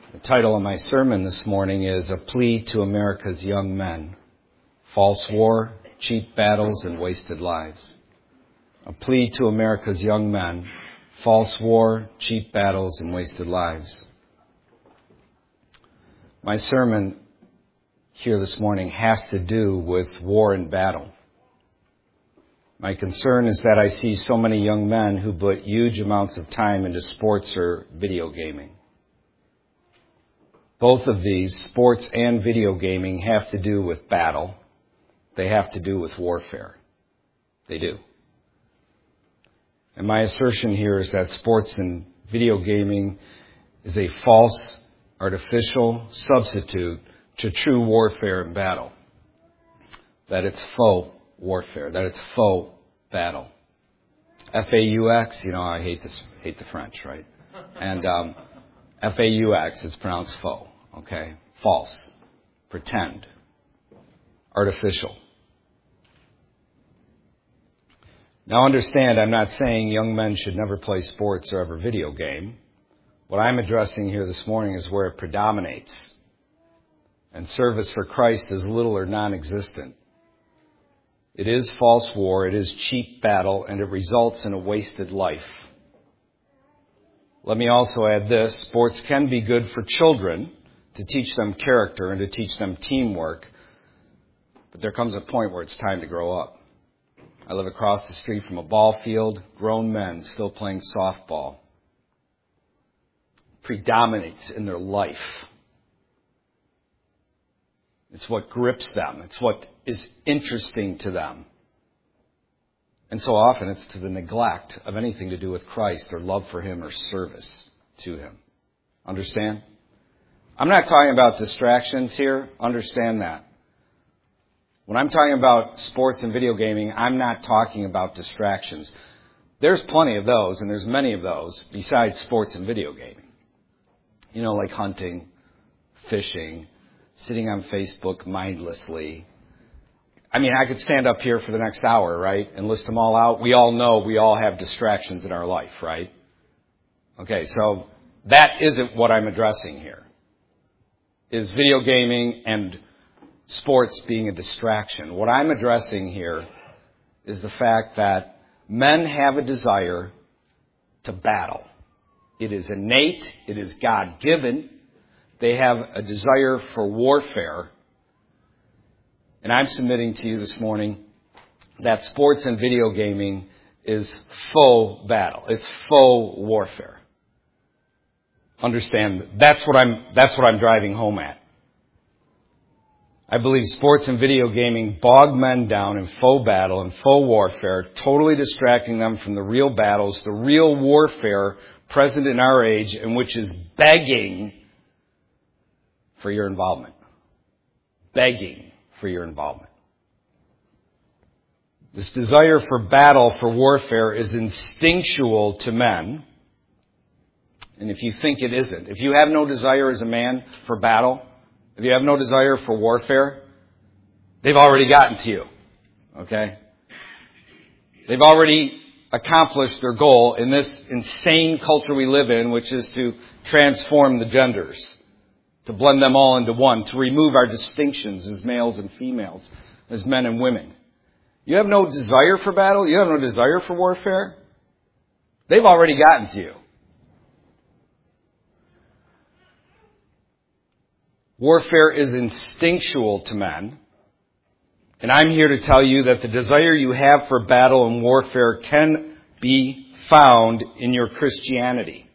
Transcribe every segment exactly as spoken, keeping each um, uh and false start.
The title of my sermon this morning is A Plea to America's Young Men, False War, Cheap Battles, and Wasted Lives. A Plea to America's Young Men, False War, Cheap Battles, and Wasted Lives. My sermon here this morning has to do with war and battle. My concern is that I see so many young men who put huge amounts of time into sports or video gaming. Both of these, sports and video gaming, have to do with battle. They have to do with warfare. They do. And my assertion here is that sports and video gaming is a false, artificial substitute to true warfare and battle. That it's faux warfare, that it's faux battle. F A U X, you know, I hate this, hate the French, right? And um, F A U X, it's pronounced faux. Okay, false, pretend, artificial. Now understand, I'm not saying young men should never play sports or ever video game. What I'm addressing here this morning is where it predominates. And service for Christ is little or non-existent. It is false war, it is cheap battle, and it results in a wasted life. Let me also add this, sports can be good for children, to teach them character and to teach them teamwork. But there comes a point where it's time to grow up. I live across the street from a ball field, grown men still playing softball. Predominates in their life. It's what grips them. It's what is interesting to them. And so often it's to the neglect of anything to do with Christ or love for Him or service to Him. Understand? I'm not talking about distractions here. Understand that. When I'm talking about sports and video gaming, I'm not talking about distractions. There's plenty of those, and there's many of those besides sports and video gaming. You know, like hunting, fishing, sitting on Facebook mindlessly. I mean, I could stand up here for the next hour, right, and list them all out. We all know we all have distractions in our life, right? Okay, so that isn't what I'm addressing here. Is video gaming and sports being a distraction. What I'm addressing here is the fact that men have a desire to battle. It is innate. It is God-given. They have a desire for warfare. And I'm submitting to you this morning that sports and video gaming is faux battle. It's faux warfare. Understand, that's what I'm, that's what I'm driving home at. I believe sports and video gaming bog men down in faux battle and faux warfare, totally distracting them from the real battles, the real warfare present in our age, and which is begging for your involvement. Begging for your involvement. This desire for battle, for warfare, is instinctual to men. And if you think it isn't, if you have no desire as a man for battle, if you have no desire for warfare, they've already gotten to you. Okay? They've already accomplished their goal in this insane culture we live in, which is to transform the genders, to blend them all into one, to remove our distinctions as males and females, as men and women. You have no desire for battle? You have no desire for warfare? They've already gotten to you. Warfare is instinctual to men. And I'm here to tell you that the desire you have for battle and warfare can be found in your Christianity.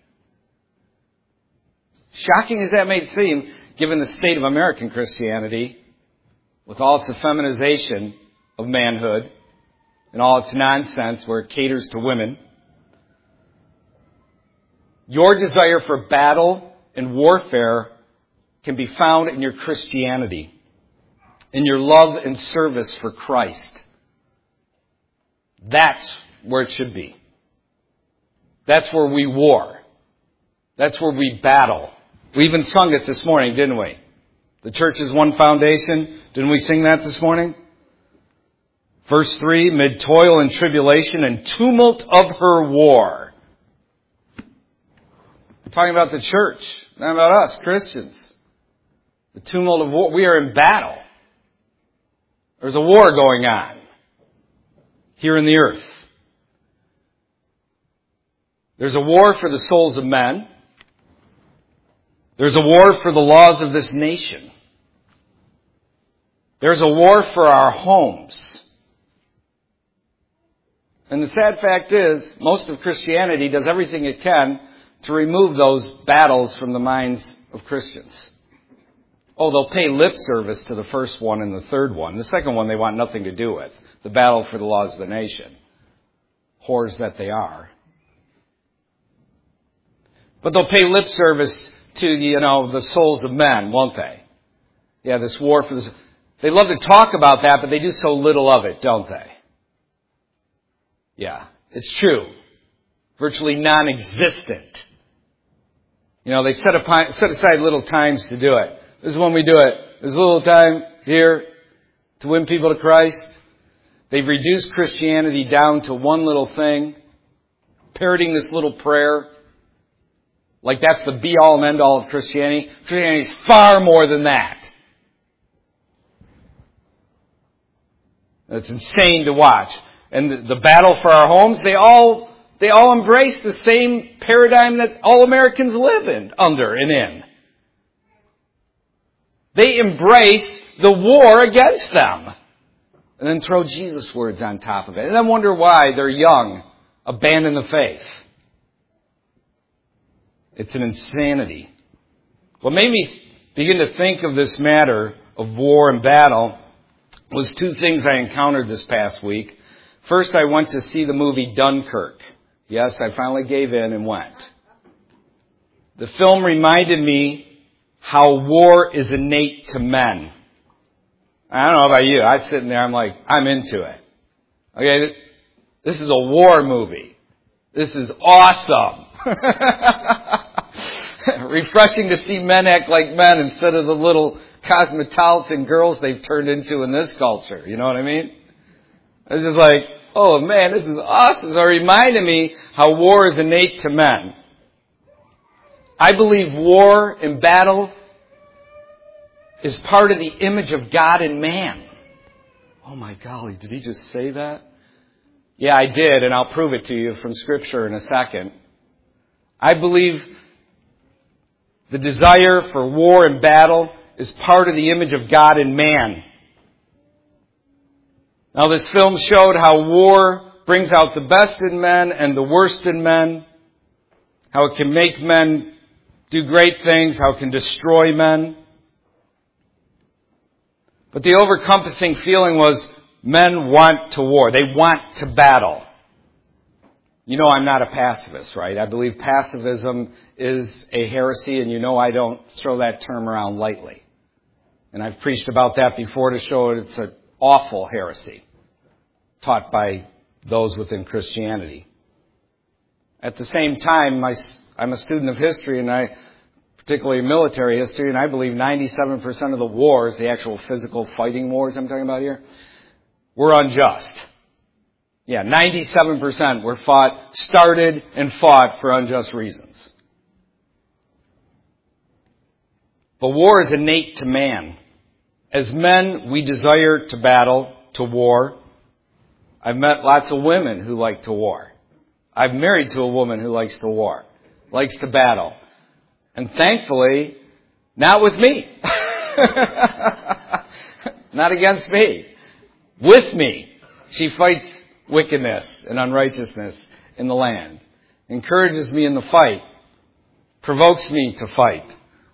Shocking as that may seem, given the state of American Christianity, with all its effeminization of manhood and all its nonsense where it caters to women, your desire for battle and warfare can be found in your Christianity, in your love and service for Christ. That's where it should be. That's where we war. That's where we battle. We even sung it this morning, didn't we? The church is one foundation. Didn't we sing that this morning? Verse three, mid toil and tribulation and tumult of her war. We're talking about the church. Not about us, Christians. The tumult of war. We are in battle. There's a war going on here in the earth. There's a war for the souls of men. There's a war for the laws of this nation. There's a war for our homes. And the sad fact is, most of Christianity does everything it can to remove those battles from the minds of Christians. Oh, they'll pay lip service to the first one and the third one. The second one they want nothing to do with. The battle for the laws of the nation. Whores that they are. But they'll pay lip service to, you know, the souls of men, won't they? Yeah, this war for this. They love to talk about that, but they do so little of it, don't they? Yeah, it's true. Virtually non-existent. You know, they set, upon, set aside little times to do it. This is when we do it. There's a little time here to win people to Christ. They've reduced Christianity down to one little thing. Parroting this little prayer. Like that's the be-all and end-all of Christianity. Christianity is far more than that. It's insane to watch. And the, the battle for our homes, they all they all embrace the same paradigm that all Americans live in, under and in. They embrace the war against them. And then throw Jesus' words on top of it. And then wonder why they're young, abandon the faith. It's an insanity. What made me begin to think of this matter of war and battle was two things I encountered this past week. First, I went to see the movie Dunkirk. Yes, I finally gave in and went. The film reminded me how war is innate to men. I don't know about you. I'm sitting there, I'm like, I'm into it. Okay, this is a war movie. This is awesome. Refreshing to see men act like men instead of the little cosmopolitan girls they've turned into in this culture. You know what I mean? It's just like, oh man, this is awesome. So it reminded me how war is innate to men. I believe war and battle is part of the image of God in man. Oh my golly, did he just say that? Yeah, I did, and I'll prove it to you from Scripture in a second. I believe the desire for war and battle is part of the image of God in man. Now, this film showed how war brings out the best in men and the worst in men, how it can make men do great things, how it can destroy men. But the overcompassing feeling was men want to war. They want to battle. You know I'm not a pacifist, right? I believe pacifism is a heresy, and you know I don't throw that term around lightly. And I've preached about that before to show it's an awful heresy taught by those within Christianity. At the same time, my, I'm a student of history, and I, particularly military history, and I believe ninety-seven percent of the wars, the actual physical fighting wars I'm talking about here, were unjust. Yeah, ninety-seven percent were fought, started and fought for unjust reasons. But war is innate to man. As men, we desire to battle, to war. I've met lots of women who like to war. I've married to a woman who likes to war, likes to battle. And thankfully, not with me. Not against me. With me. She fights wickedness and unrighteousness in the land. Encourages me in the fight. Provokes me to fight.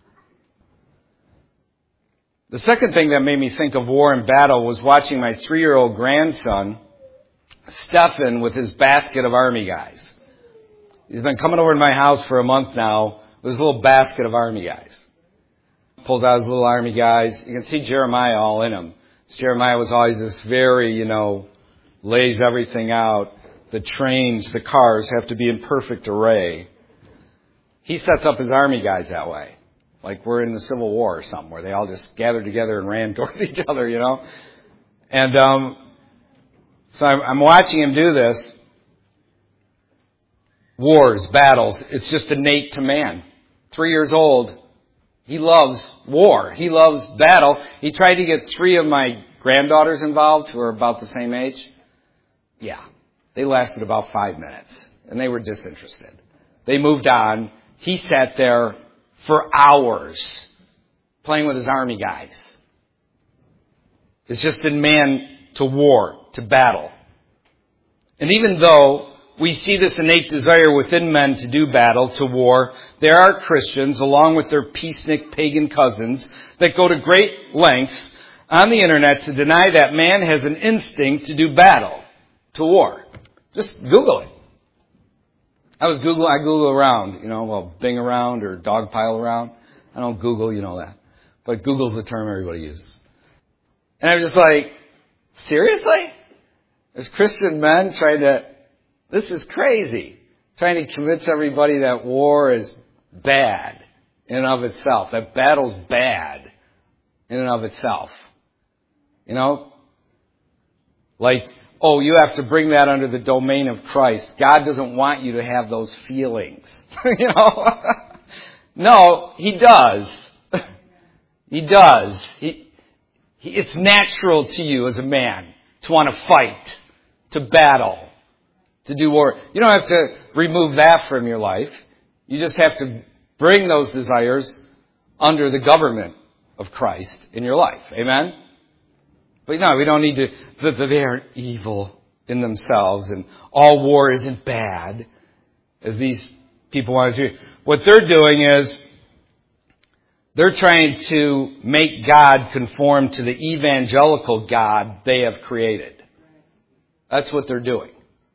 The second thing that made me think of war and battle was watching my three-year-old grandson, Stephen, with his basket of army guys. He's been coming over to my house for a month now with his little basket of army guys. Pulls out his little army guys. You can see Jeremiah all in him. Jeremiah was always this very, you know, lays everything out. The trains, the cars have to be in perfect array. He sets up his army guys that way. Like we're in the Civil War or something where they all just gathered together and ran towards each other, you know. And um, so I'm, I'm watching him do this. Wars, battles, it's just innate to man. three years old, he loves war. He loves battle. He tried to get three of my granddaughters involved who are about the same age. Yeah, they lasted about five minutes, and they were disinterested. They moved on. He sat there for hours playing with his army guys. It's just been man to war, to battle. And even though we see this innate desire within men to do battle, to war, there are Christians, along with their peacenik pagan cousins, that go to great lengths on the internet to deny that man has an instinct to do battle, to war. Just Google it. I was Google, I Google around, you know, well, Bing around or dogpile around. I don't Google, you know that. But Google's the term everybody uses. And I was just like, seriously? There's Christian men trying to, this is crazy, trying to convince everybody that war is bad in and of itself, that battle's bad in and of itself. You know? Like, oh, you have to bring that under the domain of Christ. God doesn't want you to have those feelings. You know? No, He does. He does. He, he, it's natural to you as a man to want to fight, to battle, to do war. You don't have to remove that from your life. You just have to bring those desires under the government of Christ in your life. Amen? But no, we don't need to, that they aren't evil in themselves and all war isn't bad, as these people want to do. What they're doing is they're trying to make God conform to the evangelical God they have created. That's what they're doing.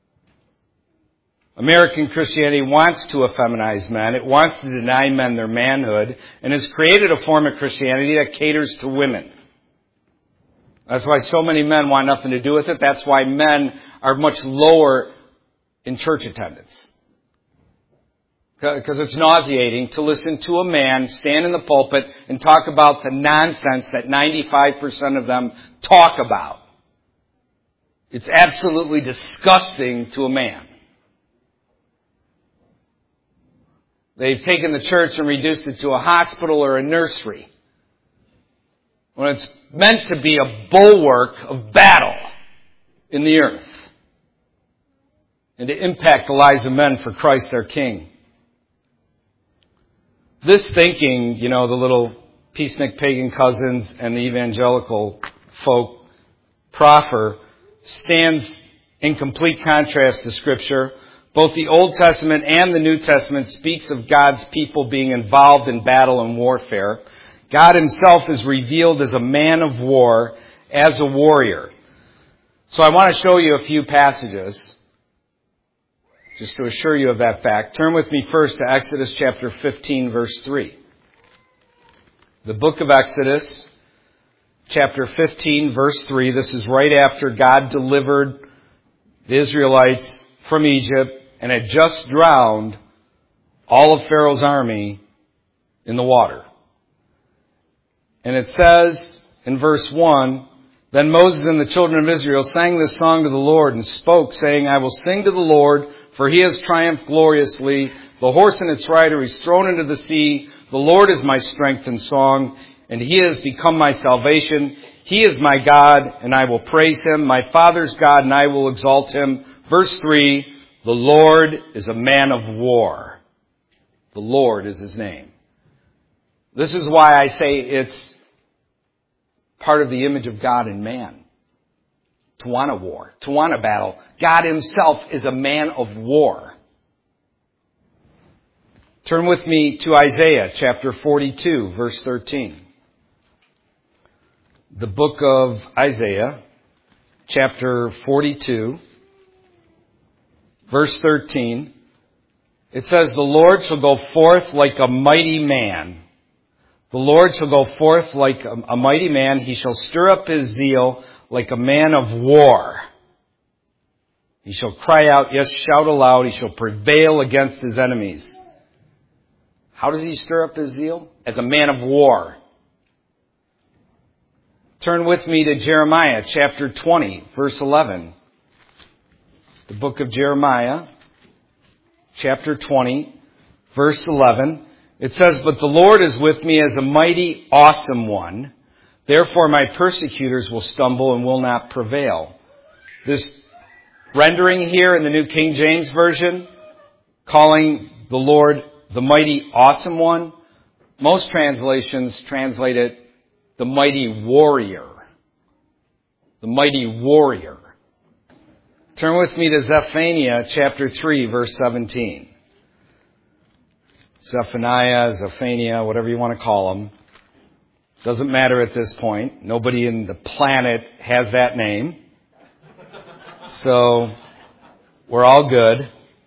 American Christianity wants to effeminize men. It wants to deny men their manhood and has created a form of Christianity that caters to women. That's why so many men want nothing to do with it. That's why men are much lower in church attendance. Because it's nauseating to listen to a man stand in the pulpit and talk about the nonsense that ninety-five percent of them talk about. It's absolutely disgusting to a man. They've taken the church and reduced it to a hospital or a nursery, when it's meant to be a bulwark of battle in the earth and to impact the lives of men for Christ our King. This thinking, you know, the little peacenik pagan cousins and the evangelical folk proffer stands in complete contrast to Scripture. Both the Old Testament and the New Testament speaks of God's people being involved in battle and warfare. God Himself is revealed as a man of war, as a warrior. So I want to show you a few passages just to assure you of that fact. Turn with me first to Exodus chapter fifteen, verse three. The book of Exodus, chapter fifteen, verse three. This is right after God delivered the Israelites from Egypt and had just drowned all of Pharaoh's army in the water. And it says in verse one, Then Moses and the children of Israel sang this song to the Lord and spoke, saying, I will sing to the Lord, for He has triumphed gloriously. The horse and its rider He's thrown into the sea. The Lord is my strength and song, and He has become my salvation. He is my God, and I will praise Him, my Father's God, and I will exalt Him. Verse three, the Lord is a man of war. The Lord is His name. This is why I say it's part of the image of God in man. To want a war, to want a battle. God Himself is a man of war. Turn with me to Isaiah chapter forty-two, verse thirteen. The book of Isaiah, chapter forty-two, verse thirteen. It says, The Lord shall go forth like a mighty man. The Lord shall go forth like a, a mighty man. He shall stir up His zeal like a man of war. He shall cry out, yes, shout aloud. He shall prevail against his enemies. How does He stir up His zeal? As a man of war. Turn with me to Jeremiah chapter twenty, verse eleven. The book of Jeremiah, chapter twenty, verse eleven. It says, "But the Lord is with me as a mighty, awesome one. Therefore my persecutors will stumble and will not prevail." This rendering here in the New King James Version, calling the Lord the mighty, awesome one, most translations translate it the mighty warrior. The mighty warrior. Turn with me to Zephaniah chapter three, verse seventeen. Zephaniah, Zephaniah, whatever you want to call them. Doesn't matter at this point. Nobody in the planet has that name. So, we're all good.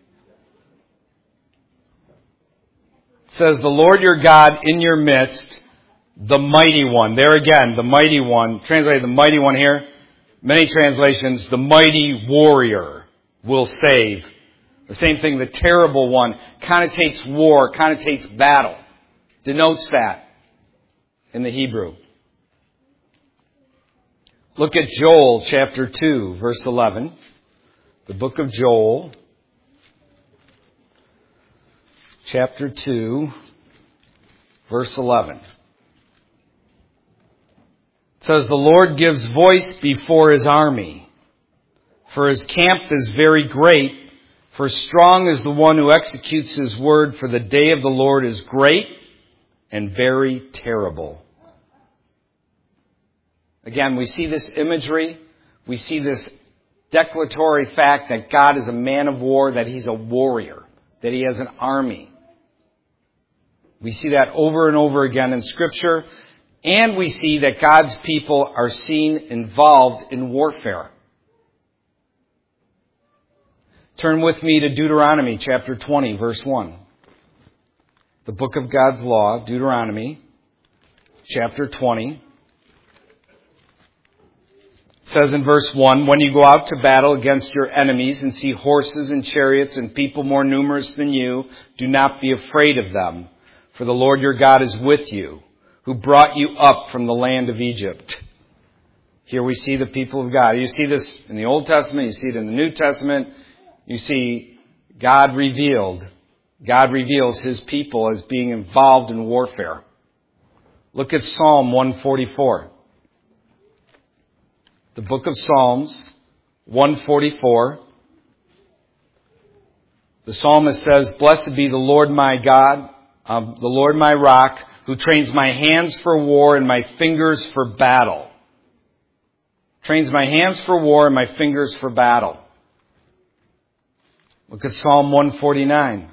It says, "The Lord your God in your midst, the mighty one." There again, the mighty one. Translated the mighty one here. Many translations, the mighty warrior will save. The same thing, the terrible one, connotates war, connotates battle. Denotes that in the Hebrew. Look at Joel chapter two, verse eleven. The book of Joel, chapter two, verse eleven. It says, "The Lord gives voice before his army, for his camp is very great, for strong is the one who executes his word, for the day of the Lord is great and very terrible." Again, we see this imagery, we see this declaratory fact that God is a man of war, that he's a warrior, that he has an army. We see that over and over again in Scripture. And we see that God's people are seen involved in warfare. Turn with me to Deuteronomy chapter twenty, verse one. The book of God's law, Deuteronomy chapter twenty. It says in verse one, "When you go out to battle against your enemies and see horses and chariots and people more numerous than you, do not be afraid of them, for the Lord your God is with you, who brought you up from the land of Egypt." Here we see the people of God. You see this in the Old Testament. You see it in the New Testament. You see God revealed. God reveals his people as being involved in warfare. Look at Psalm one forty-four. The book of Psalms, one forty-four. The psalmist says, "Blessed be the Lord my God, um, the Lord my rock, who trains my hands for war and my fingers for battle." Trains my hands for war and my fingers for battle. Look at Psalm one forty-nine.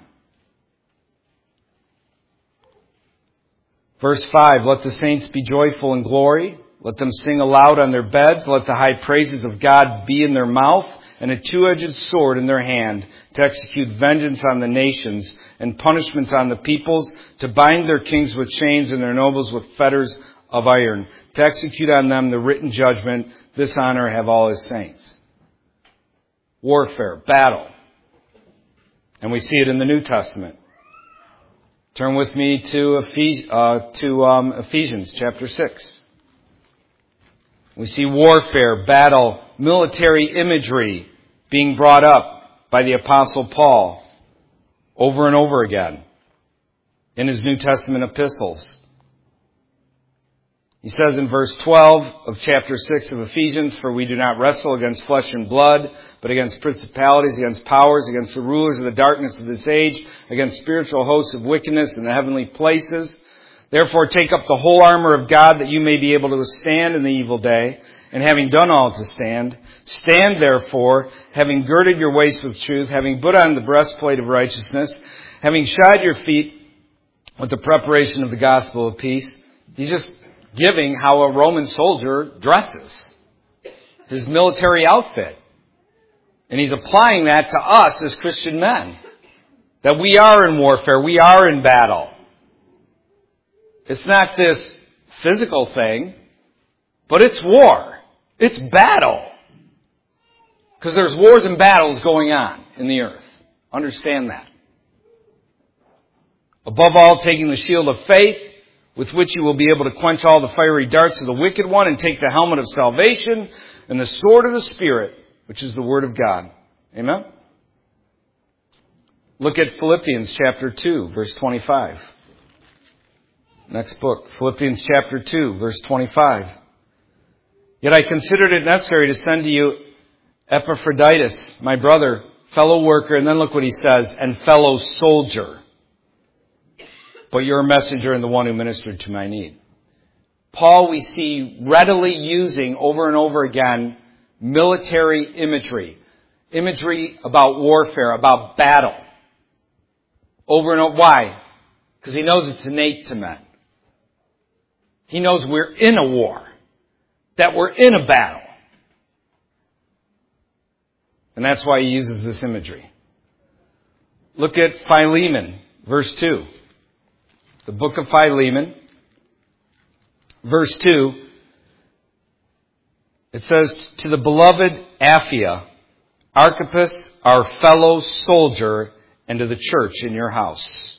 Verse five, "Let the saints be joyful in glory. Let them sing aloud on their beds. Let the high praises of God be in their mouth and a two-edged sword in their hand, to execute vengeance on the nations and punishments on the peoples, to bind their kings with chains and their nobles with fetters of iron, to execute on them the written judgment. This honor have all his saints." Warfare, battle. And we see it in the New Testament. Turn with me to, Ephes- uh, to um, Ephesians chapter six. We see warfare, battle, military imagery being brought up by the Apostle Paul over and over again in his New Testament epistles. He says in verse twelve of chapter six of Ephesians, "For we do not wrestle against flesh and blood, but against principalities, against powers, against the rulers of the darkness of this age, against spiritual hosts of wickedness in the heavenly places. Therefore take up the whole armor of God, that you may be able to withstand in the evil day. And having done all to stand, stand therefore, having girded your waist with truth, having put on the breastplate of righteousness, having shod your feet with the preparation of the gospel of peace." He's just giving how a Roman soldier dresses, his military outfit. And he's applying that to us as Christian men, that we are in warfare, we are in battle. It's not this physical thing, but it's war. It's battle. Because there's wars and battles going on in the earth. Understand that. "Above all, taking the shield of faith, with which you will be able to quench all the fiery darts of the wicked one, and take the helmet of salvation and the sword of the Spirit, which is the word of God." Amen? Look at Philippians chapter two, verse twenty-five. Next book, Philippians chapter two, verse twenty-five. Yet I considered it necessary to send to you Epaphroditus, my brother, fellow worker, and then look what he says, and fellow soldier. But you're a messenger and the one who ministered to my need. Paul, we see readily using over and over again military imagery. Imagery about warfare, about battle. Over and over. Why? Because he knows it's innate to men. He knows we're in a war. That we're in a battle. And that's why he uses this imagery. Look at Philemon, verse two. The book of Philemon, verse two. It says, to the beloved Apphia, Archippus, our fellow soldier, and to the church in your house.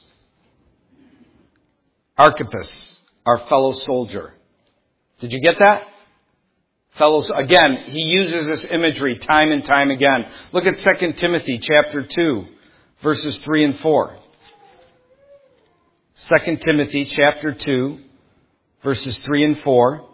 Archippus, our fellow soldier. Did you get that? Fellows, again, he uses this imagery time and time again. Look at Second Timothy chapter two, verses three and four. Second Timothy chapter two, verses three and four.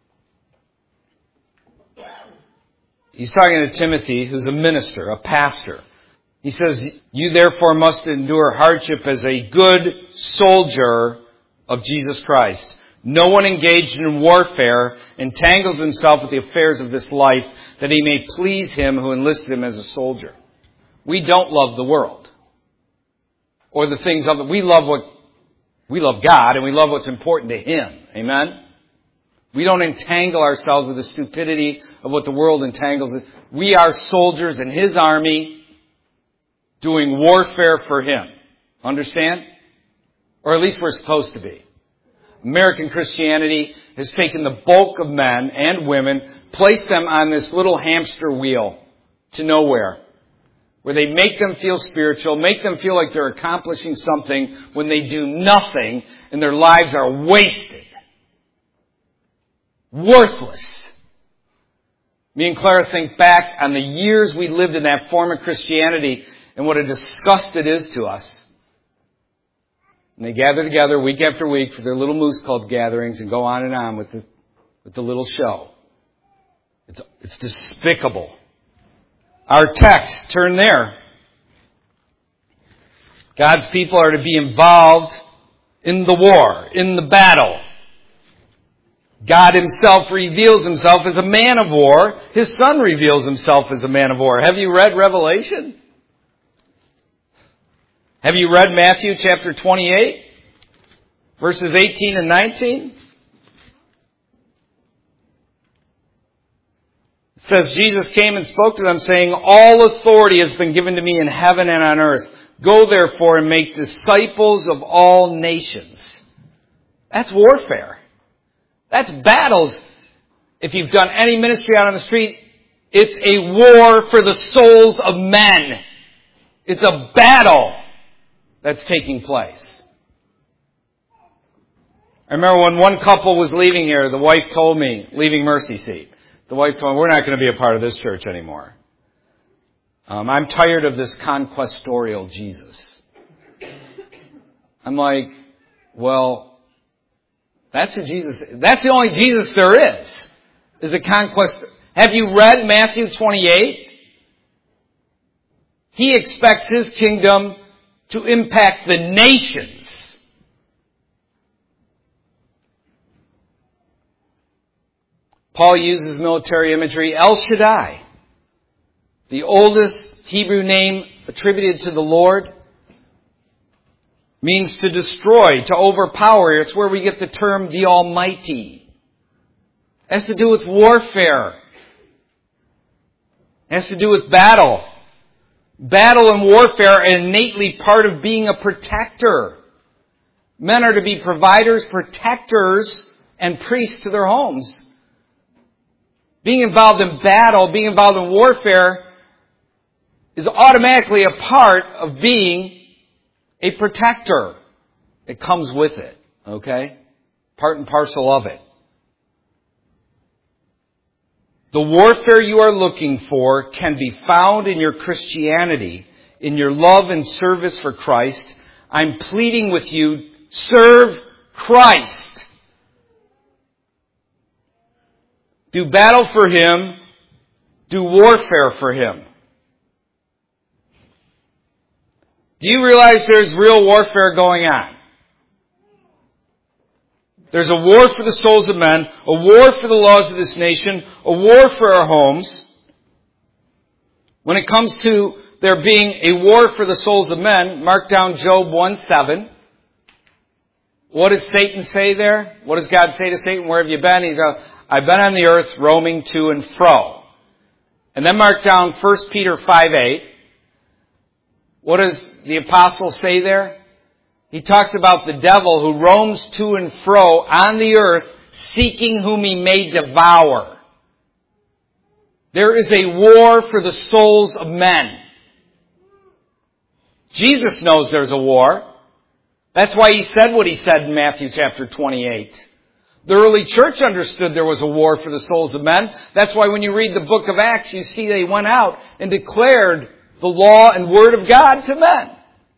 He's talking to Timothy, who's a minister, a pastor. He says, you therefore must endure hardship as a good soldier of Jesus Christ. No one engaged in warfare entangles himself with the affairs of this life, that he may please him who enlisted him as a soldier. We don't love the world or the things of it. We love what we love God, and we love what's important to Him. Amen. We don't entangle ourselves with the stupidity of what the world entangles. We are soldiers in His army doing warfare for Him. Understand? Or at least we're supposed to be. American Christianity has taken the bulk of men and women, placed them on this little hamster wheel to nowhere, where they make them feel spiritual, make them feel like they're accomplishing something when they do nothing and their lives are wasted. Worthless. Me and Clara think back on the years we lived in that form of Christianity and what a disgust it is to us. And they gather together week after week for their little Moose Club gatherings and go on and on with the, with the little show. It's, it's despicable. Our text, turn there. God's people are to be involved in the war, in the battle. God Himself reveals Himself as a man of war. His Son reveals Himself as a man of war. Have you read Revelation? Have you read Matthew chapter twenty-eight, verses eighteen and nineteen? It says, Jesus came and spoke to them, saying, all authority has been given to me in heaven and on earth. Go therefore and make disciples of all nations. That's warfare. That's battles. If you've done any ministry out on the street, it's a war for the souls of men. It's a battle that's taking place. I remember when one couple was leaving here, the wife told me, leaving Mercy Seat, the wife told me, we're not going to be a part of this church anymore. Um, I'm tired of this conquestorial Jesus. I'm like, well, that's who Jesus is. That's the only Jesus there is, is a conquest. Have you read Matthew twenty-eight? He expects His kingdom to impact the nations. Paul uses military imagery. El Shaddai, the oldest Hebrew name attributed to the Lord, means to destroy, to overpower. It's where we get the term the Almighty. It has to do with warfare. It has to do with battle. Battle and warfare are innately part of being a protector. Men are to be providers, protectors, and priests to their homes. Being involved in battle, being involved in warfare, is automatically a part of being a protector. It comes with it, okay? Part and parcel of it. The warfare you are looking for can be found in your Christianity, in your love and service for Christ. I'm pleading with you, serve Christ. Do battle for Him. Do warfare for Him. Do you realize there's real warfare going on? There's a war for the souls of men, a war for the laws of this nation, a war for our homes. When it comes to there being a war for the souls of men, mark down Job one seven. What does Satan say there? What does God say to Satan? Where have you been? He's a, I've been on the earth roaming to and fro. And then mark down First Peter five eight. What does the apostle say there? He talks about the devil who roams to and fro on the earth, seeking whom he may devour. There is a war for the souls of men. Jesus knows there's a war. That's why He said what He said in Matthew chapter twenty-eight. The early church understood there was a war for the souls of men. That's why when you read the book of Acts, you see they went out and declared the law and word of God to men.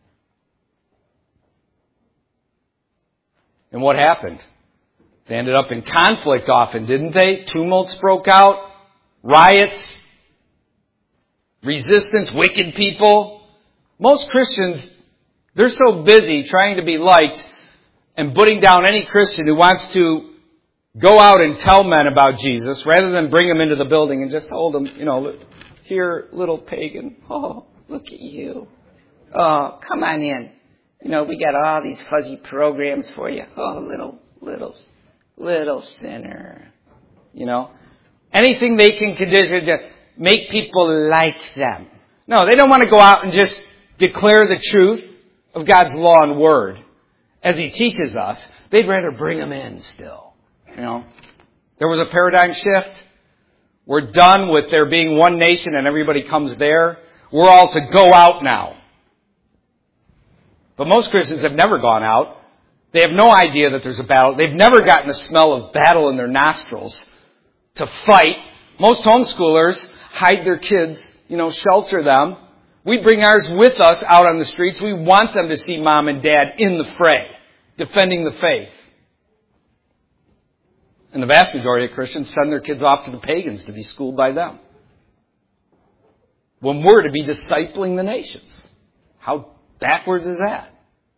And what happened? They ended up in conflict often, didn't they? Tumults broke out, riots, resistance, wicked people. Most Christians, they're so busy trying to be liked and putting down any Christian who wants to go out and tell men about Jesus rather than bring them into the building and just hold them, you know, here, little pagan. Oh, look at you. Oh, come on in. You know, we got all these fuzzy programs for you. Oh, little, little, little sinner. You know, anything they can condition to make people like them. No, they don't want to go out and just declare the truth of God's law and word as He teaches us. They'd rather bring them in still. You know, there was a paradigm shift. We're done with there being one nation and everybody comes there. We're all to go out now. But most Christians have never gone out. They have no idea that there's a battle. They've never gotten the smell of battle in their nostrils to fight. Most homeschoolers hide their kids, you know, shelter them. We bring ours with us out on the streets. We want them to see mom and dad in the fray, defending the faith. And the vast majority of Christians send their kids off to the pagans to be schooled by them, when we're to be discipling the nations. How backwards is that?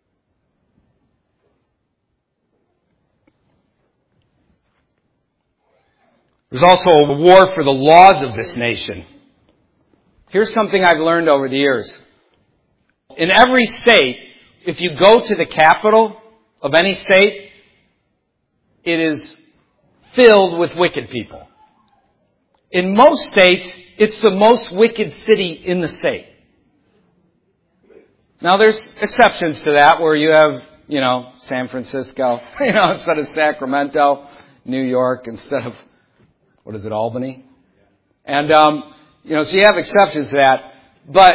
There's also a war for the laws of this nation. Here's something I've learned over the years. In every state, if you go to the capital of any state, it is filled with wicked people. In most states, it's the most wicked city in the state. Now, there's exceptions to that where you have, you know, San Francisco, you know, instead of Sacramento, New York instead of, what is it, Albany? And, um, you know, so you have exceptions to that. But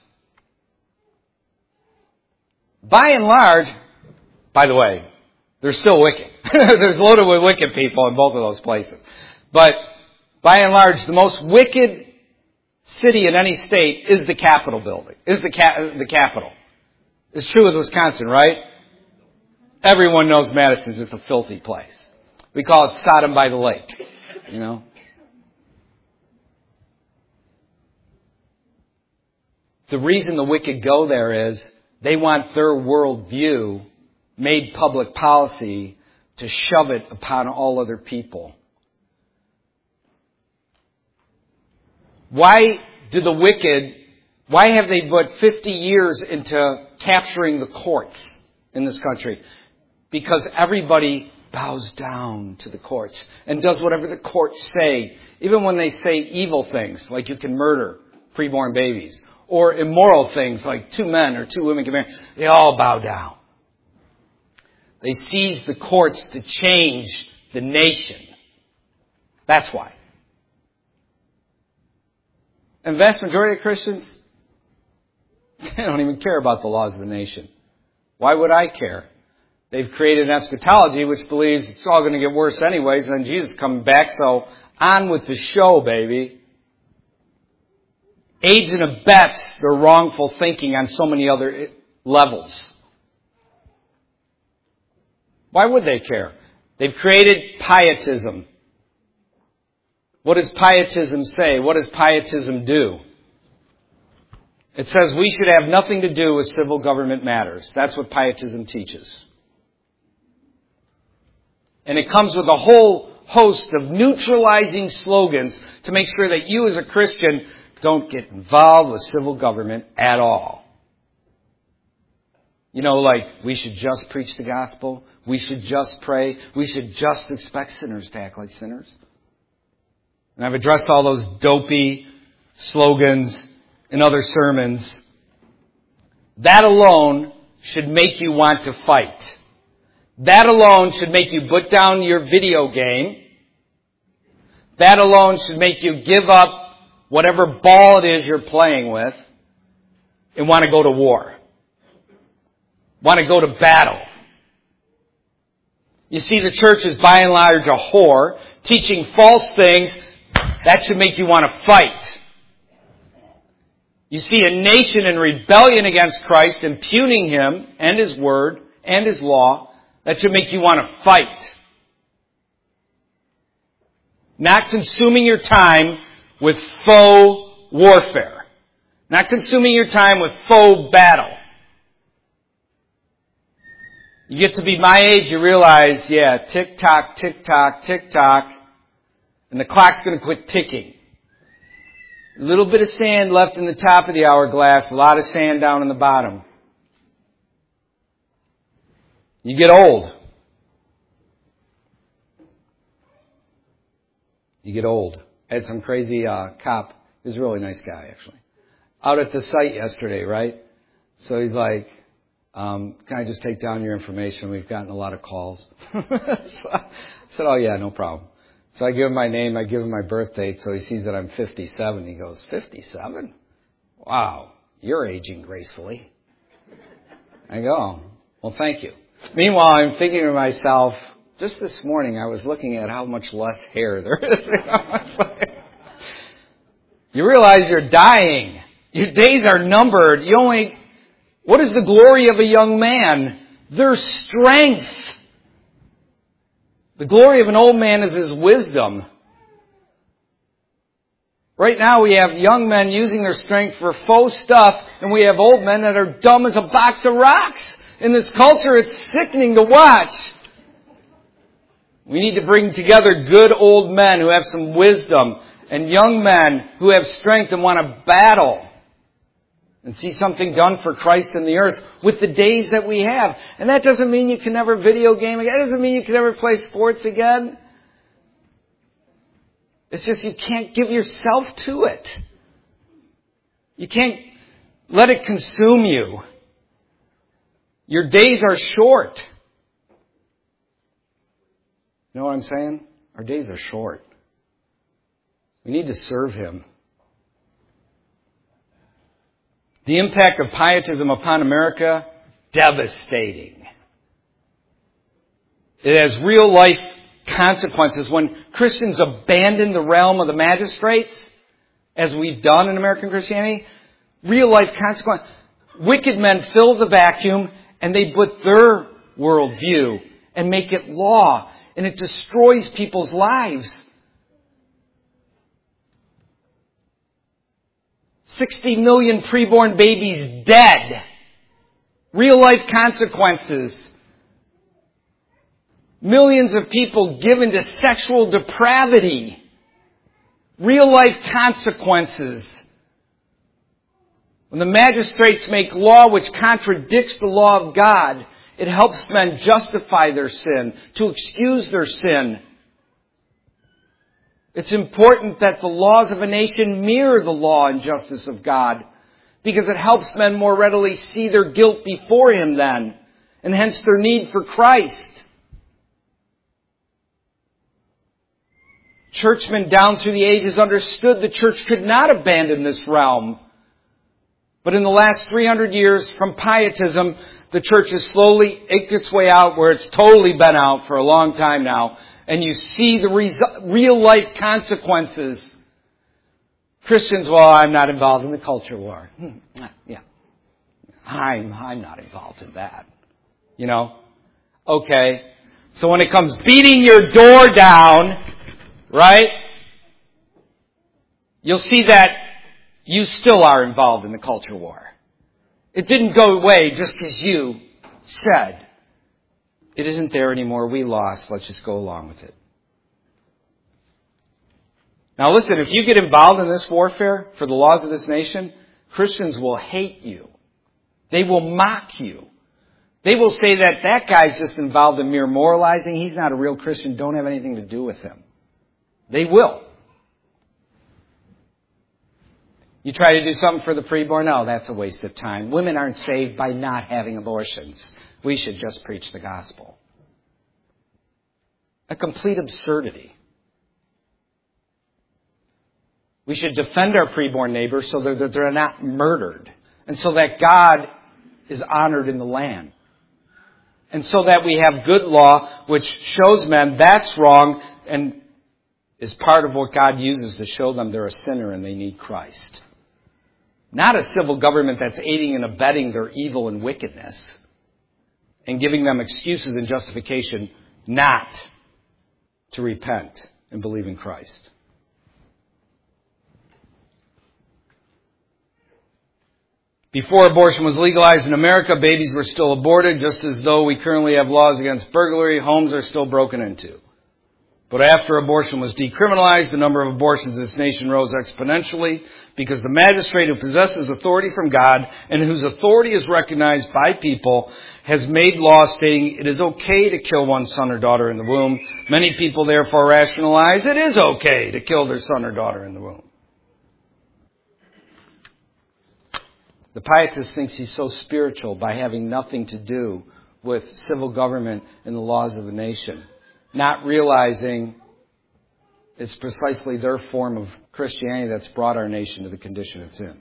by and large, by the way, they're still wicked. There's loaded with wicked people in both of those places. But by and large, the most wicked city in any state is the Capitol building, is the ca- the Capitol. It's true with Wisconsin, right? Everyone knows Madison's just a filthy place. We call it Sodom by the lake, you know. The reason the wicked go there is they want their worldview made public policy to shove it upon all other people. Why do the wicked, why have they put fifty years into capturing the courts in this country? Because everybody bows down to the courts and does whatever the courts say, even when they say evil things, like you can murder preborn babies, or immoral things like two men or two women can marry. They all bow down. They seize the courts to change the nation. That's why. And the vast majority of Christians, they don't even care about the laws of the nation. Why would I care? They've created an eschatology which believes it's all going to get worse anyways, and then Jesus is coming back, so on with the show, baby. Aids and abets their wrongful thinking on so many other levels. Why would they care? They've created pietism. What does pietism say? What does pietism do? It says we should have nothing to do with civil government matters. That's what pietism teaches. And it comes with a whole host of neutralizing slogans to make sure that you as a Christian don't get involved with civil government at all. You know, like, we should just preach the gospel. We should just pray. We should just expect sinners to act like sinners. And I've addressed all those dopey slogans in other sermons. That alone should make you want to fight. That alone should make you put down your video game. That alone should make you give up whatever ball it is you're playing with and want to go to war. Want to go to battle. You see, the church is by and large a whore, teaching false things. That should make you want to fight. You see a nation in rebellion against Christ, impugning Him and His Word and His law. That should make you want to fight. Not consuming your time with faux warfare. Not consuming your time with faux battle. You get to be my age, you realize, yeah, tick-tock, tick-tock, tick-tock, and the clock's going to quit ticking. A little bit of sand left in the top of the hourglass, a lot of sand down in the bottom. You get old. You get old. I had some crazy uh, cop. He was a really nice guy, actually. Out at the site yesterday, right? So he's like, um, can I just take down your information? We've gotten a lot of calls. So I said, oh yeah, no problem. So I give him my name, I give him my birth date, so he sees that I'm fifty-seven. He goes, fifty-seven? Wow, you're aging gracefully. I go, oh, well, thank you. Meanwhile, I'm thinking to myself, just this morning I was looking at how much less hair there is. You realize you're dying. Your days are numbered. You only, what is the glory of a young man? Their strength. The glory of an old man is his wisdom. Right now we have young men using their strength for faux stuff, and we have old men that are dumb as a box of rocks. In this culture, it's sickening to watch. We need to bring together good old men who have some wisdom and young men who have strength and want to battle and see something done for Christ in the earth with the days that we have. And that doesn't mean you can never video game again. That doesn't mean you can never play sports again. It's just you can't give yourself to it. You can't let it consume you. Your days are short. You know what I'm saying? Our days are short. We need to serve Him. The impact of pietism upon America, devastating. It has real life consequences. When Christians abandon the realm of the magistrates, as we've done in American Christianity, real life consequences. Wicked men fill the vacuum and they put their worldview and make it law. And it destroys people's lives. sixty million preborn babies dead. Real life consequences. Millions of people given to sexual depravity. Real life consequences. When the magistrates make law which contradicts the law of God, it helps men justify their sin, to excuse their sin. It's important that the laws of a nation mirror the law and justice of God, because it helps men more readily see their guilt before Him then, and hence their need for Christ. Churchmen down through the ages understood the church could not abandon this realm. But in the last three hundred years from pietism, the church has slowly eked its way out where it's totally been out for a long time now. And you see the resu- real life consequences. Christians, well, I'm not involved in the culture war. Hmm, yeah. I'm, I'm not involved in that. You know? Okay. So when it comes beating your door down, right, you'll see that you still are involved in the culture war. It didn't go away just because you said, it isn't there anymore, we lost, let's just go along with it. Now listen, if you get involved in this warfare for the laws of this nation, Christians will hate you. They will mock you. They will say that that guy's just involved in mere moralizing. He's not a real Christian. Don't have anything to do with him. They will. You try to do something for the preborn? No, that's a waste of time. Women aren't saved by not having abortions. We should just preach the gospel. A complete absurdity. We should defend our preborn neighbors so that they're not murdered. And so that God is honored in the land. And so that we have good law which shows men that's wrong and is part of what God uses to show them they're a sinner and they need Christ. Not a civil government that's aiding and abetting their evil and wickedness and giving them excuses and justification not to repent and believe in Christ. Before abortion was legalized in America, babies were still aborted, just as though we currently have laws against burglary, homes are still broken into. But after abortion was decriminalized, the number of abortions in this nation rose exponentially because the magistrate who possesses authority from God and whose authority is recognized by people has made laws stating it is okay to kill one's son or daughter in the womb. Many people therefore rationalize it is okay to kill their son or daughter in the womb. The pietist thinks he's so spiritual by having nothing to do with civil government and the laws of the nation, not realizing it's precisely their form of Christianity that's brought our nation to the condition it's in.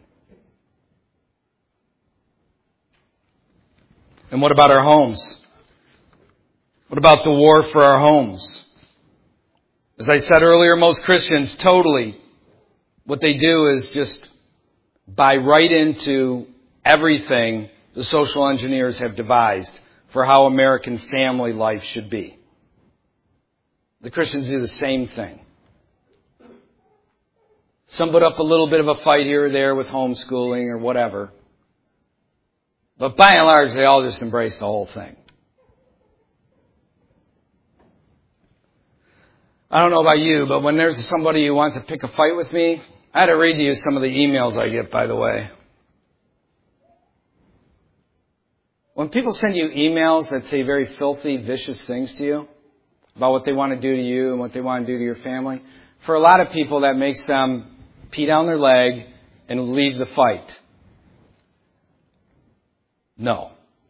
And what about our homes? What about the war for our homes? As I said earlier, most Christians totally, what they do is just buy right into everything the social engineers have devised for how American family life should be. The Christians do the same thing. Some put up a little bit of a fight here or there with homeschooling or whatever. But by and large, they all just embrace the whole thing. I don't know about you, but when there's somebody who wants to pick a fight with me, I had to read to you some of the emails I get, by the way. When people send you emails that say very filthy, vicious things to you about what they want to do to you and what they want to do to your family, for a lot of people that makes them pee down their leg and leave the fight. No.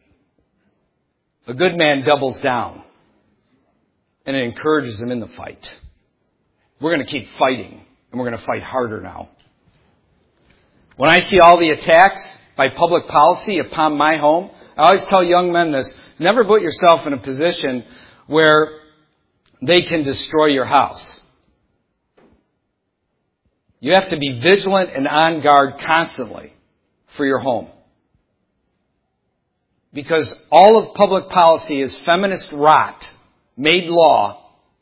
A good man doubles down and it encourages them in the fight. We're going to keep fighting. And we're going to fight harder now. When I see all the attacks by public policy upon my home, I always tell young men this, never put yourself in a position where they can destroy your house. You have to be vigilant and on guard constantly for your home. Because all of public policy is feminist rot, made law,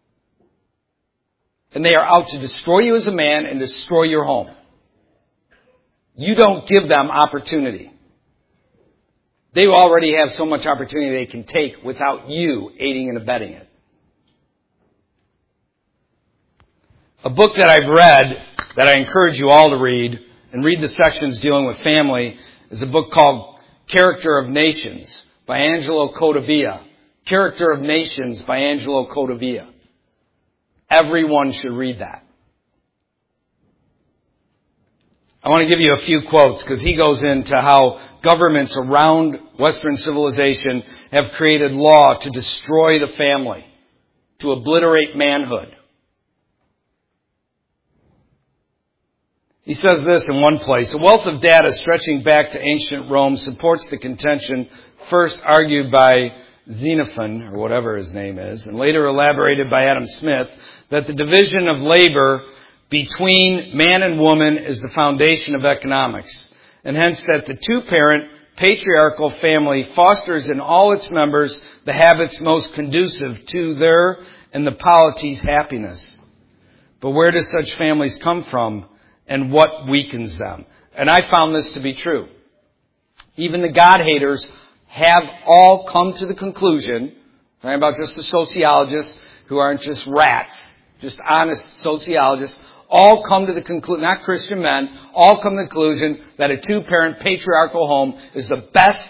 and they are out to destroy you as a man and destroy your home. You don't give them opportunity. They already have so much opportunity they can take without you aiding and abetting it. A book that I've read that I encourage you all to read and read the sections dealing with family is a book called Character of Nations by Angelo Codevilla. Character of Nations by Angelo Codevilla. Everyone should read that. I want to give you a few quotes because he goes into how governments around Western civilization have created law to destroy the family, to obliterate manhood. He says this in one place, a wealth of data stretching back to ancient Rome supports the contention first argued by Xenophon, or whatever his name is, and later elaborated by Adam Smith, that the division of labor between man and woman is the foundation of economics, and hence that the two-parent patriarchal family fosters in all its members the habits most conducive to their and the polity's happiness. But where do such families come from, and what weakens them? And I found this to be true. Even the God-haters have all come to the conclusion, talking about just the sociologists who aren't just rats, just honest sociologists, all come to the conclusion, not Christian men, all come to the conclusion that a two-parent patriarchal home is the best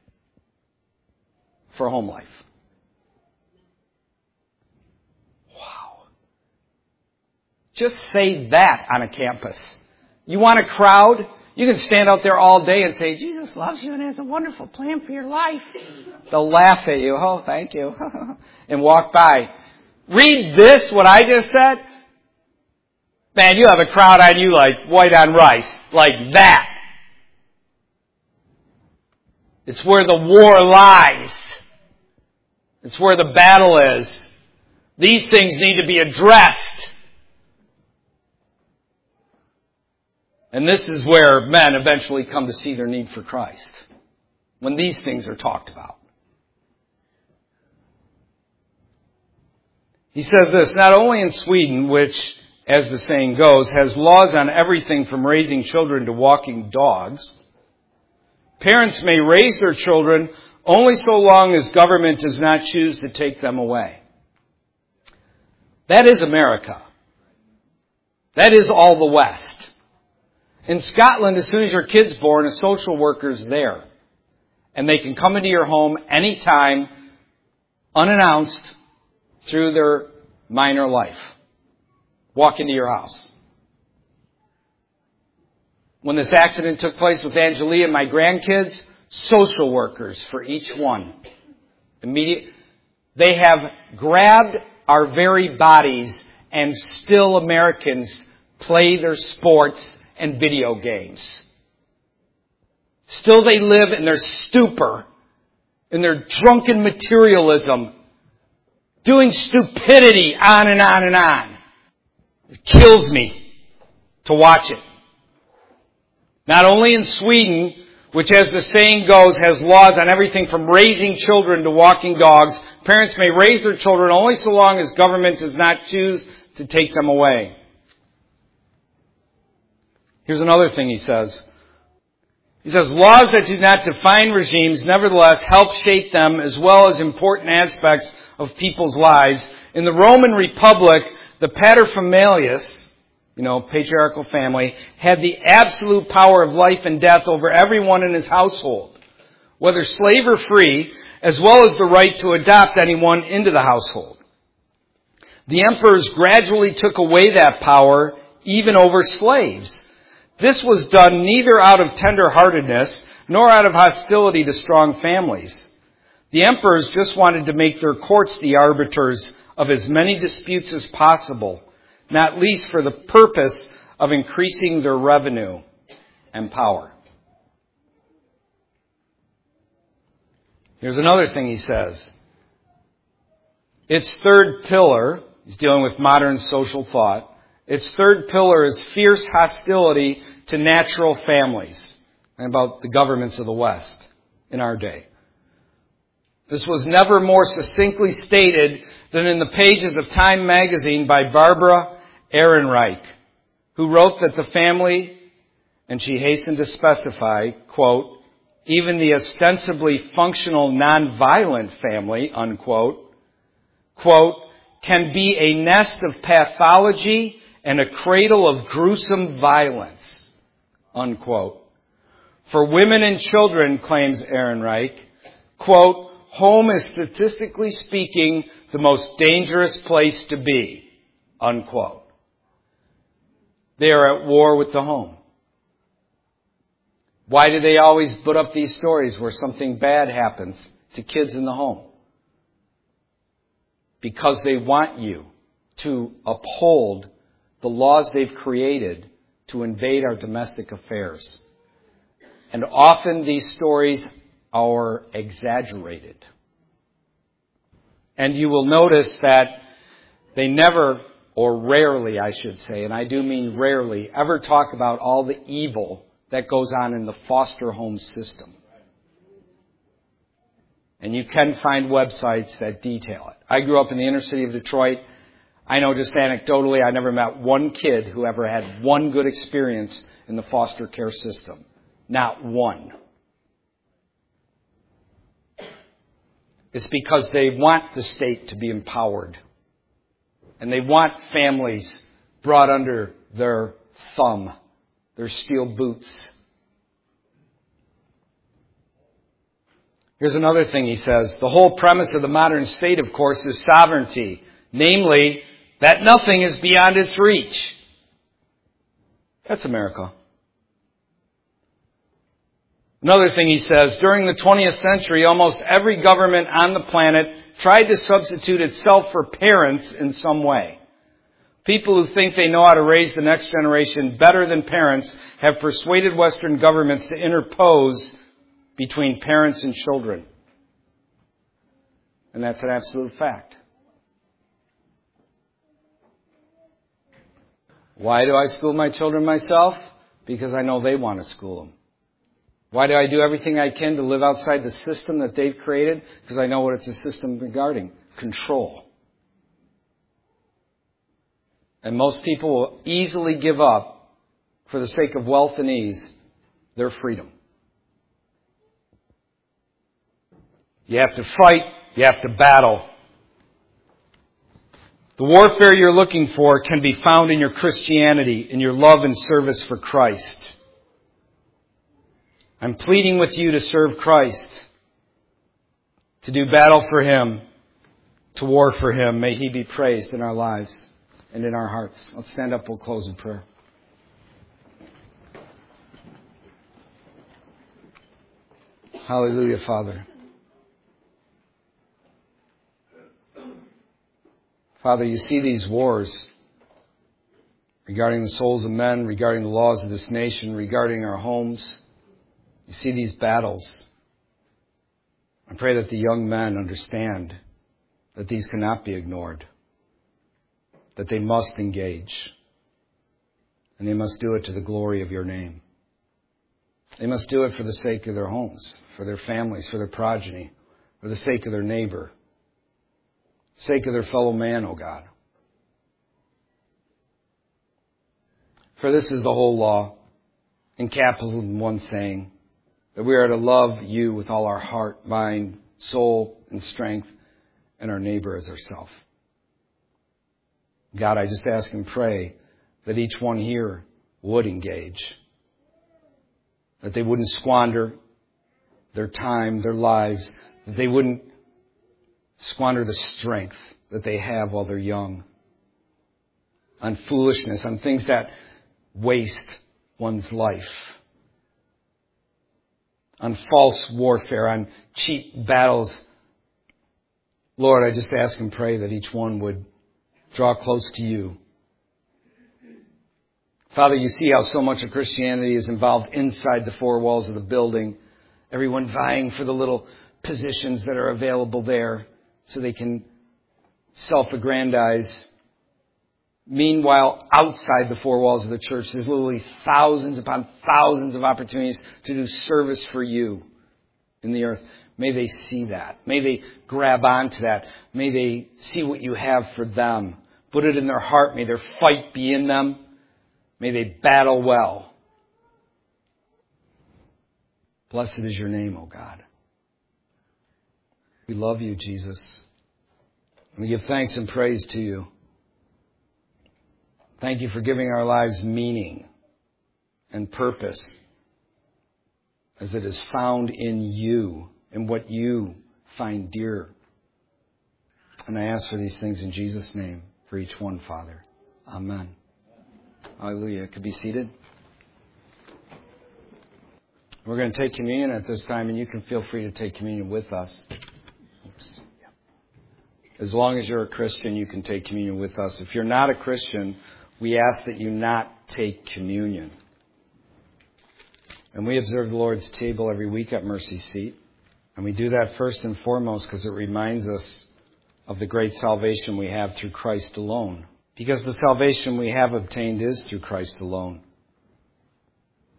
for home life. Wow. Just say that on a campus. You want a crowd? You can stand out there all day and say, Jesus loves you and has a wonderful plan for your life. They'll laugh at you. Oh, thank you. And walk by. Read this, what I just said. Man, you have a crowd on you like white on rice. Like that. It's where the war lies. It's where the battle is. These things need to be addressed. And this is where men eventually come to see their need for Christ. When these things are talked about. He says this, not only in Sweden, which, as the saying goes, has laws on everything from raising children to walking dogs, parents may raise their children only so long as government does not choose to take them away. That is America. That is all the West. In Scotland, as soon as your kid's born, a social worker's there. And they can come into your home anytime, unannounced, through their minor life. Walk into your house. When this accident took place with Angelia and my grandkids, social workers for each one. Immediate, they have grabbed our very bodies, and still Americans play their sports and video games. Still they live in their stupor, in their drunken materialism, doing stupidity on and on and on. It kills me to watch it. Not only in Sweden, which as the saying goes, has laws on everything from raising children to walking dogs, parents may raise their children only so long as government does not choose to take them away. Here's another thing he says. He says, laws that do not define regimes nevertheless help shape them as well as important aspects of people's lives. In the Roman Republic, the paterfamilias, you know, patriarchal family, had the absolute power of life and death over everyone in his household, whether slave or free, as well as the right to adopt anyone into the household. The emperors gradually took away that power, even over slaves. This was done neither out of tender-heartedness nor out of hostility to strong families. The emperors just wanted to make their courts the arbiters of as many disputes as possible, not least for the purpose of increasing their revenue and power. Here's another thing he says. Its third pillar, he's dealing with modern social thought, its third pillar is fierce hostility to natural families, and about the governments of the West in our day. This was never more succinctly stated than in the pages of Time magazine by Barbara Ehrenreich, who wrote that the family, and she hastened to specify, quote, even the ostensibly functional nonviolent family, unquote, quote, can be a nest of pathology and a cradle of gruesome violence, unquote. For women and children, claims Ehrenreich, quote, home is statistically speaking the most dangerous place to be, unquote. They are at war with the home. Why do they always put up these stories where something bad happens to kids in the home? Because they want you to uphold the laws they've created to invade our domestic affairs. And often these stories are exaggerated. And you will notice that they never, or rarely I should say, and I do mean rarely, ever talk about all the evil that goes on in the foster home system. And you can find websites that detail it. I grew up in the inner city of Detroit. I know just anecdotally, I never met one kid who ever had one good experience in the foster care system. Not one. It's because they want the state to be empowered. And they want families brought under their thumb, their steel boots. Here's another thing he says. The whole premise of the modern state, of course, is sovereignty. Namely, that nothing is beyond its reach. That's America. Another thing he says, during the twentieth century, almost every government on the planet tried to substitute itself for parents in some way. People who think they know how to raise the next generation better than parents have persuaded Western governments to interpose between parents and children. And that's an absolute fact. Why do I school my children myself? Because I know they want to school them. Why do I do everything I can to live outside the system that they've created? Because I know what it's a system regarding. Control. And most people will easily give up, for the sake of wealth and ease, their freedom. You have to fight. You have to battle. The warfare you're looking for can be found in your Christianity, in your love and service for Christ. I'm pleading with you to serve Christ, to do battle for Him, to war for Him. May He be praised in our lives and in our hearts. Let's stand up. We'll close in prayer. Hallelujah, Father. Father, you see these wars regarding the souls of men, regarding the laws of this nation, regarding our homes. You see these battles. I pray that the young men understand that these cannot be ignored, that they must engage, and they must do it to the glory of your name. They must do it for the sake of their homes, for their families, for their progeny, for the sake of their neighbor, the sake of their fellow man, O God. For this is the whole law, encapsulated in one saying, that we are to love you with all our heart, mind, soul, and strength, and our neighbor as ourselves. God, I just ask and pray that each one here would engage, that they wouldn't squander their time, their lives, that they wouldn't squander the strength that they have while they're young on foolishness, on things that waste one's life, on false warfare, on cheap battles. Lord, I just ask and pray that each one would draw close to you. Father, you see how so much of Christianity is involved inside the four walls of the building. Everyone vying for the little positions that are available there so they can self-aggrandize. Meanwhile, outside the four walls of the church, there's literally thousands upon thousands of opportunities to do service for you in the earth. May they see that. May they grab onto that. May they see what you have for them. Put it in their heart. May their fight be in them. May they battle well. Blessed is your name, O God. We love you, Jesus. And we give thanks and praise to you. Thank you for giving our lives meaning and purpose as it is found in you and what you find dear. And I ask for these things in Jesus' name for each one, Father. Amen. Hallelujah. Could be seated. We're going to take communion at this time, and you can feel free to take communion with us. Oops. As long as you're a Christian, you can take communion with us. If you're not a Christian, we ask that you not take communion. And we observe the Lord's table every week at Mercy Seat. And we do that first and foremost because it reminds us of the great salvation we have through Christ alone. Because the salvation we have obtained is through Christ alone.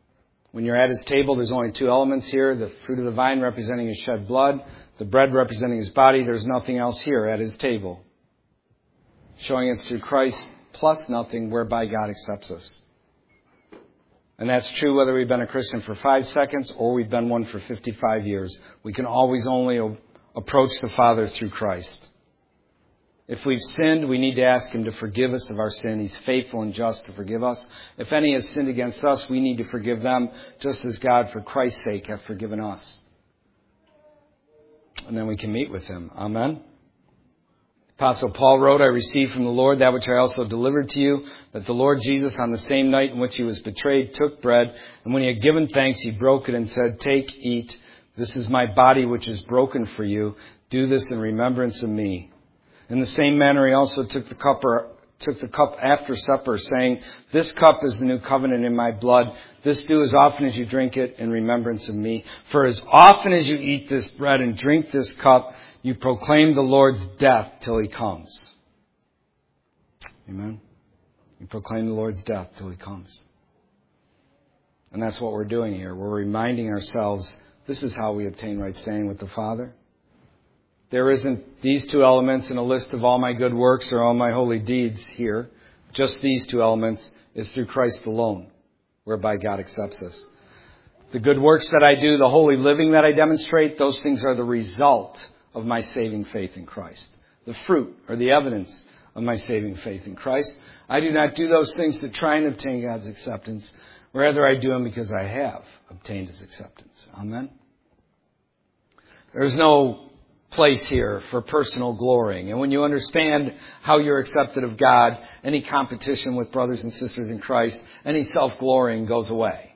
When you're at his table, there's only two elements here. The fruit of the vine representing his shed blood. The bread representing his body. There's nothing else here at his table. Showing it's through Christ plus nothing whereby God accepts us. And that's true whether we've been a Christian for five seconds or we've been one for fifty-five years. We can always only approach the Father through Christ. If we've sinned, we need to ask him to forgive us of our sin. He's faithful and just to forgive us. If any has sinned against us, we need to forgive them, just as God, for Christ's sake, hath forgiven us. And then we can meet with him. Amen. Apostle Paul wrote, I received from the Lord that which I also delivered to you, that the Lord Jesus, on the same night in which he was betrayed, took bread, and when he had given thanks, he broke it and said, Take, eat. This is my body which is broken for you. Do this in remembrance of me. In the same manner, he also took the cup, or, took the cup after supper, saying, This cup is the new covenant in my blood. This do as often as you drink it in remembrance of me. For as often as you eat this bread and drink this cup, you proclaim the Lord's death till he comes. Amen. You proclaim the Lord's death till he comes. And that's what we're doing here. We're reminding ourselves, this is how we obtain right standing with the Father. There isn't these two elements in a list of all my good works or all my holy deeds here. Just these two elements is through Christ alone, whereby God accepts us. The good works that I do, the holy living that I demonstrate, those things are the result of my saving faith in Christ. The fruit or the evidence of my saving faith in Christ. I do not do those things to try and obtain God's acceptance. Rather, I do them because I have obtained his acceptance. Amen. There's no place here for personal glorying. And when you understand how you're accepted of God, any competition with brothers and sisters in Christ, any self-glorying goes away.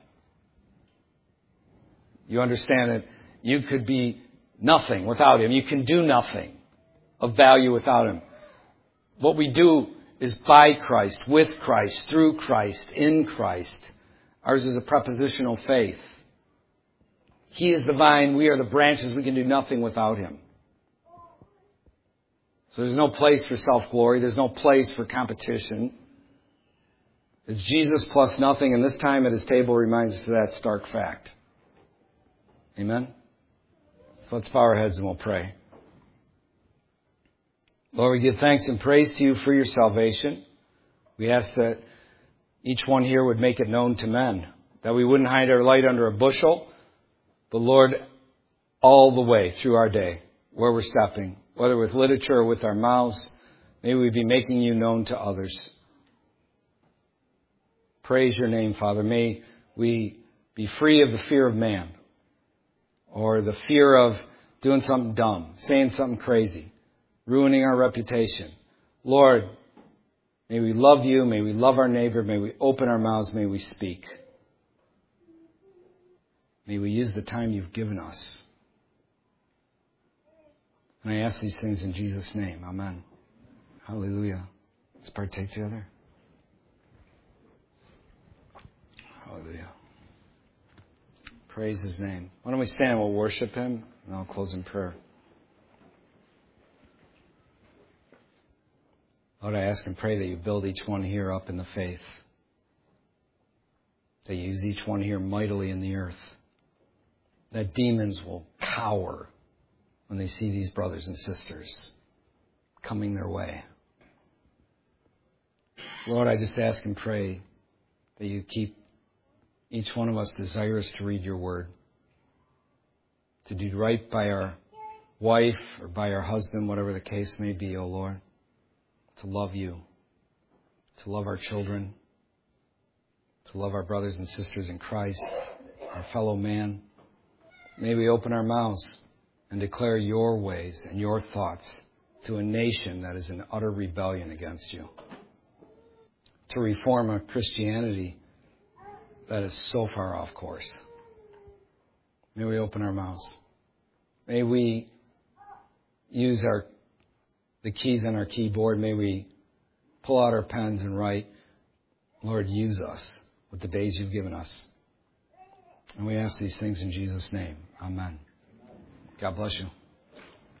You understand that you could be nothing without him. You can do nothing of value without him. What we do is by Christ, with Christ, through Christ, in Christ. Ours is a prepositional faith. He is the vine, we are the branches. We can do nothing without him. So there's no place for self-glory. There's no place for competition. It's Jesus plus nothing, and this time at his table reminds us of that stark fact. Amen? So let's bow our heads and we'll pray. Lord, we give thanks and praise to you for your salvation. We ask that each one here would make it known to men, that we wouldn't hide our light under a bushel, but Lord, all the way through our day, where we're stepping, whether with literature or with our mouths, may we be making you known to others. Praise your name, Father. May we be free of the fear of man or the fear of doing something dumb, saying something crazy, ruining our reputation. Lord, may we love you. May we love our neighbor. May we open our mouths. May we speak. May we use the time you've given us. And I ask these things in Jesus' name. Amen. Hallelujah. Let's partake together. Hallelujah. Praise his name. Why don't we stand? We'll worship him, and I'll close in prayer. Lord, I ask and pray that you build each one here up in the faith. That you use each one here mightily in the earth. That demons will cower when they see these brothers and sisters coming their way. Lord, I just ask and pray that you keep each one of us desirous to read your word, to do right by our wife or by our husband, whatever the case may be, O Lord, to love you, to love our children, to love our brothers and sisters in Christ, our fellow man. May we open our mouths and declare your ways and your thoughts to a nation that is in utter rebellion against you. To reform a Christianity that is so far off course. May we open our mouths. May we use our the keys on our keyboard. May we pull out our pens and write, Lord, use us with the days you've given us. And we ask these things in Jesus' name. Amen. God bless you.